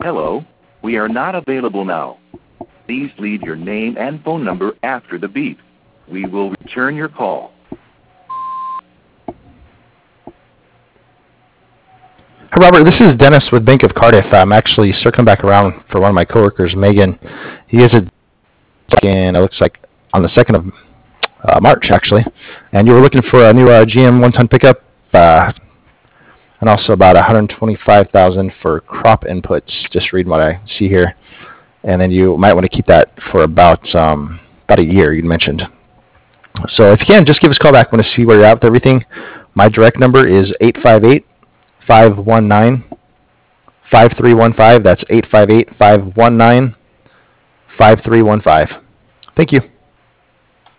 Hello, we are not available now. Please leave your name and phone number after the beep. We will return your call. Hi, Robert. This is Dennis with Bank of Cardiff. I'm actually circling back around for one of my coworkers, Megan. He has a it looks like on the 2nd of March, actually. And you were looking for a new GM one-ton pickup and also about $125,000 for crop inputs, just reading what I see here. And then you might want to keep that for about a year, you mentioned. So if you can, just give us a call back. I want to see where you're at with everything. My direct number is 858-519-5315. That's 858-519-5315. Thank you.